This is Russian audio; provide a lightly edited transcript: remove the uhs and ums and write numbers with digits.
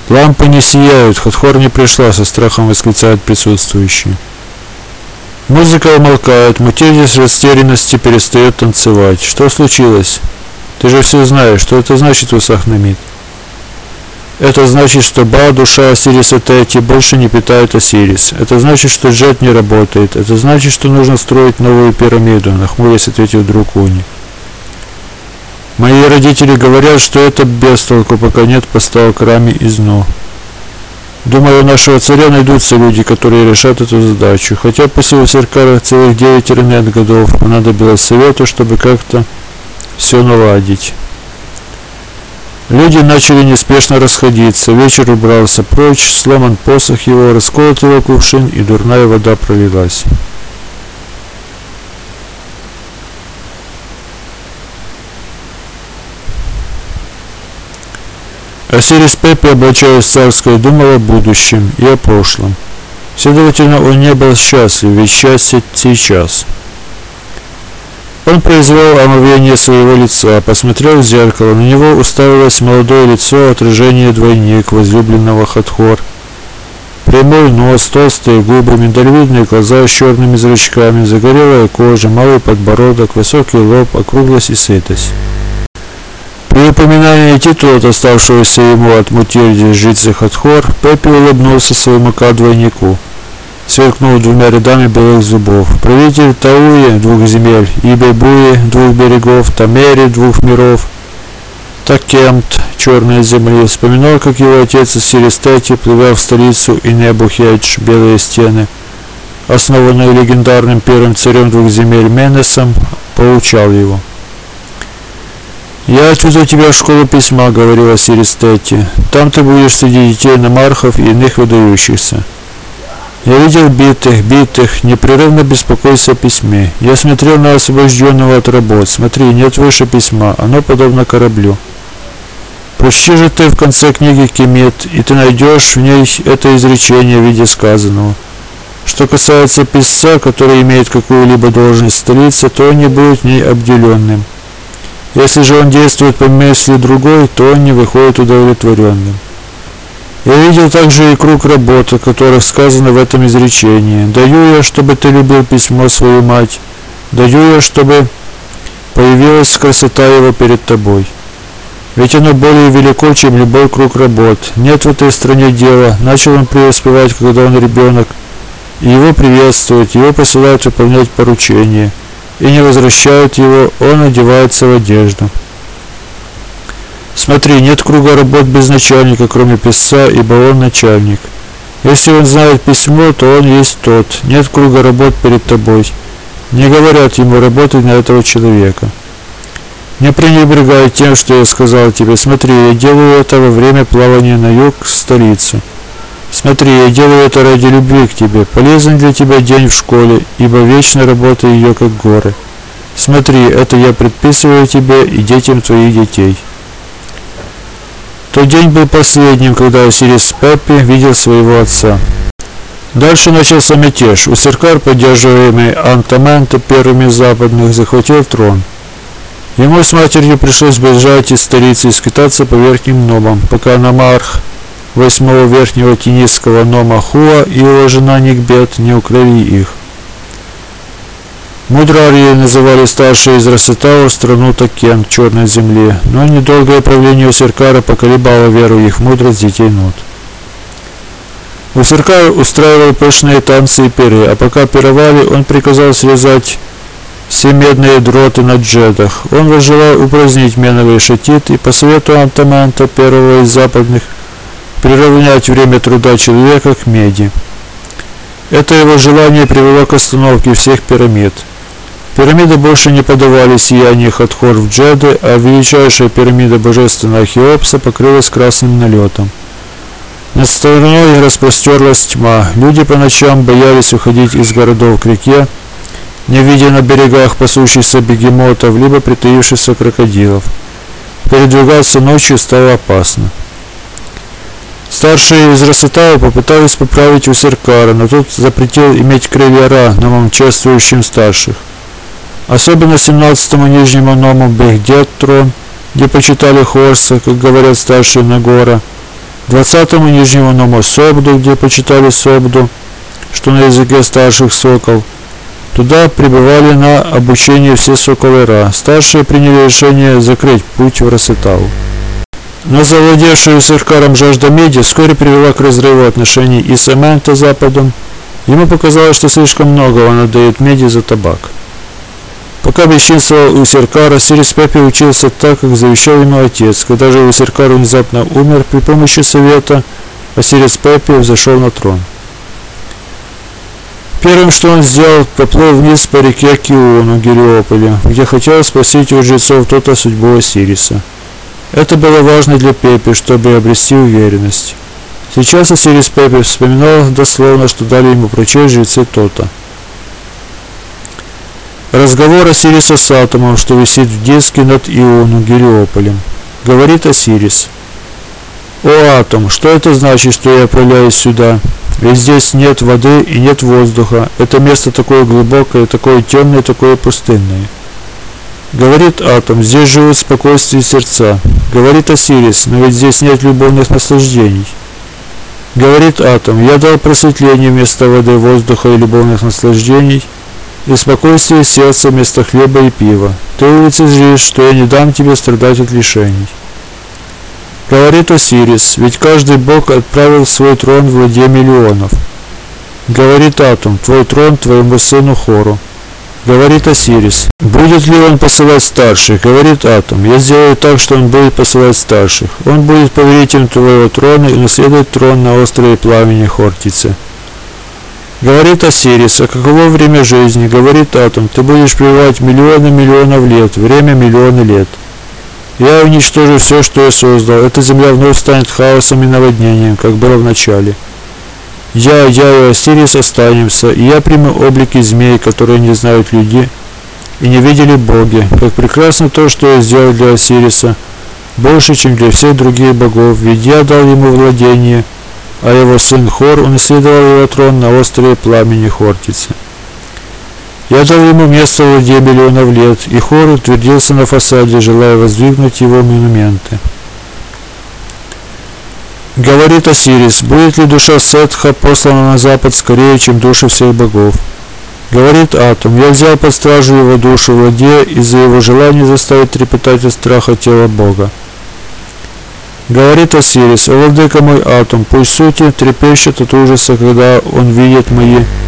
Лампы не сияют, Хатхор не пришла, со страхом восклицают присутствующие. Музыка умолкает, Мутирди с растерянности перестает танцевать. Что случилось? Ты же все знаешь. Что это значит, Усахнамид? Это значит, что Ба, душа Осириса Тети, больше не питает Осирис. Это значит, что Джет не работает. Это значит, что нужно строить новую пирамиду, нахмурясь, ответил друг Уни. Мои родители говорят, что это бестолку, пока нет поставок Рами из Но. Думаю, у нашего царя найдутся люди, которые решат эту задачу. Хотя после Усеркара целых 9 или нет годов понадобилось совету, чтобы как-то все наладить. Люди начали неспешно расходиться. Вечер убрался прочь, сломан посох его, расколот его кувшин, и дурная вода пролилась. Осирис Пеппи, облачаясь в царское, думал о будущем и о прошлом. Следовательно, он не был счастлив, ведь счастье сейчас. Он произвел омовение своего лица, посмотрел в зеркало, на него уставилось молодое лицо, отражение двойник возлюбленного Хатхор. Прямой нос, толстые губы, миндалевидные глаза с черными зрачками, загорелая кожа, малый подбородок, высокий лоб, округлость и сытость. При упоминании титула, доставшегося ему от Мутирди жрицы Хатхор, Пеппи улыбнулся своему двойнику, сверкнул двумя рядами белых зубов. Правитель Тауи, 2 земель, Ибебуи, 2 берегов, Тамери, 2 миров, Такемт, черной земли, вспоминал, как его отец Осирис Тети, плывя в столицу Инебу-Хедж, белые стены, основанные легендарным первым царем 2 земель Менесом, поучал его. «Я отведу тебя в школу письма», — говорил Осирис Тети. «Там ты будешь среди детей намархов и иных выдающихся. Я видел битых, непрерывно беспокойся о письме. Я смотрел на освобожденного от работ. Смотри, нет выше письма, оно подобно кораблю. Прочти же ты в конце книги Кемет, и ты найдешь в ней это изречение в виде сказанного. Что касается писца, который имеет какую-либо должность в столице, то он не будет в ней обделенным. Если же он действует по мысли другой, то он не выходит удовлетворенным. Я видел также и круг работ, о которых сказано в этом изречении. Даю я, чтобы ты любил письмо свою мать. Даю я, чтобы появилась красота его перед тобой. Ведь оно более велико, чем любой круг работ. Нет в этой стране дела. Начал он преуспевать, когда он ребенок. И его приветствуют, его посылают выполнять поручения. И не возвращают его, он одевается в одежду. Смотри, нет круга работ без начальника, кроме писца, ибо он начальник. Если он знает письмо, то он есть тот. Нет круга работ перед тобой. Не говорят ему работать на этого человека. Не пренебрегай тем, что я сказал тебе. Смотри, я делаю это во время плавания на юг к столице. Смотри, я делаю это ради любви к тебе. Полезен для тебя день в школе, ибо вечно работа ее, как горы. Смотри, это я предписываю тебе и детям твоих детей. Тот день был последним, когда Осирис Пеппи видел своего отца. Дальше начался мятеж. Усеркар, поддерживаемый Антаменто первыми из западных, захватил трон. Ему с матерью пришлось бежать из столицы и скитаться по верхним номам, пока намарх 8-го верхнего тенистского нома Хуа и его жена Никбет не укрыли их. Мудрарии называли старшие из Расетау страну Такен, черной земли, но недолгое правление Усеркара поколебало веру их в мудрость детей Нут. Усеркар устраивал пышные танцы и пиры, а пока пировали, он приказал связать все медные дроты на джедах. Он возжелал упразднить меновый шатит и по совету Антамента, первого из западных, приравнять время труда человека к меди. Это его желание привело к остановке всех пирамид. Пирамиды больше не подавали сияние Хатхор в джеды, а величайшая пирамида божественного Хеопса покрылась красным налетом. Над страной распростерлась тьма. Люди по ночам боялись уходить из городов к реке, не видя на берегах пасущихся бегемотов, либо притаившихся крокодилов. Передвигаться ночью стало опасно. Старшие из Расетау попытались поправить Усеркара, но тот запретил иметь крылья Ра номам чествующим старших. Особенно 17-му нижнему ному Бехдет трон, где почитали Хорса, как говорят старшие Нагора. 20-му нижнему ному Собду, где почитали Собду, что на языке старших сокол. Туда прибывали на обучение все соколы Ра. Старшие приняли решение закрыть путь в Расетау. Но завладевшая Серкаром жажда меди вскоре привела к разрыву отношений и с Эмента Западом. Ему показалось, что слишком много он отдает меди за табак. Пока бесчинствовал у Серкара, Сирис Пепи учился так, как завещал ему отец. Когда же Сиркар внезапно умер, при помощи совета Сирис Пепи взошел на трон. Первым, что он сделал, поплыл вниз по реке Киону, Гелиополе, где хотел спросить у жрецов Тота судьбу Осириса. Это было важно для Пепи, чтобы обрести уверенность. Сейчас Осирис Пепи вспоминал дословно, что дали ему прочесть жрецы Тота. Разговор Осириса с Атомом, что висит в диске над Иону, Гелиополем. Говорит Осирис: «О, Атом, что это значит, что я отправляюсь сюда? Ведь здесь нет воды и нет воздуха. Это место такое глубокое, такое темное, такое пустынное». Говорит Атом: «Здесь живут спокойствие сердца». Говорит Осирис: «Но ведь здесь нет любовных наслаждений». Говорит Атом: «Я дал просветление вместо воды, воздуха и любовных наслаждений, и спокойствие сердца вместо хлеба и пива. Ты лицезришь, что я не дам тебе страдать от лишений». Говорит Осирис: «Ведь каждый бог отправил свой трон в владе миллионов». Говорит Атом: «Твой трон твоему сыну Хору». Говорит Осирис: «Будет ли он посылать старших?» Говорит Атом: «Я сделаю так, что он будет посылать старших. Он будет повелителем твоего трона и наследует трон на острове пламени Хортице». Говорит Осирис: «А каково время жизни?» Говорит Атом: «Ты будешь пребывать миллионы миллионов лет, время миллионы лет. Я уничтожу все, что я создал. Эта земля вновь станет хаосом и наводнением, как было в начале. Я и Осирис останемся, и я приму облики змей, которые не знают люди и не видели боги. Как прекрасно то, что я сделал для Осириса, больше, чем для всех других богов, ведь я дал ему владение, а его сын Хор унаследовал его трон на острове пламени Хортице. Я дал ему место в владе миллионов лет, и Хор утвердился на фасаде, желая воздвигнуть его монументы». Говорит Осирис: «Будет ли душа Сетха послана на запад скорее, чем души всех богов?» Говорит Атом: «Я взял под стражу его душу в владе из-за его желания заставить трепетать от страха тело Бога». Говорит Осирис: «О, владыка мой Атом, пусть сути трепещет от ужаса, когда он видит мои